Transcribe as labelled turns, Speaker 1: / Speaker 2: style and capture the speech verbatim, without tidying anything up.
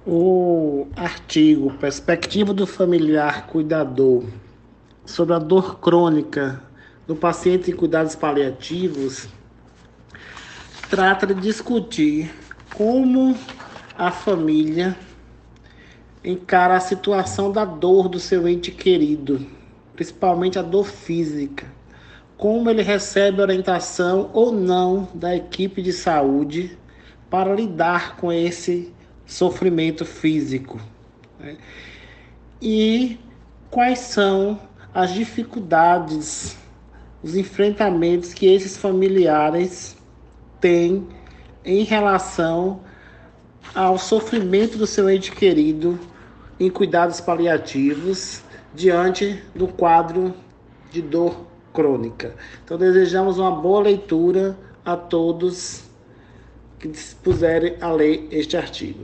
Speaker 1: O artigo Perspectiva do Familiar Cuidador sobre a dor crônica do paciente em cuidados paliativos trata de discutir como a família encara a situação da dor do seu ente querido, principalmente a dor física, como ele recebe orientação ou não da equipe de saúde para lidar com esse sofrimento físico, né? E quais são as dificuldades, os enfrentamentos que esses familiares têm em relação ao sofrimento do seu ente querido em cuidados paliativos diante do quadro de dor crônica. Então desejamos uma boa leitura a todos que dispuserem a ler este artigo.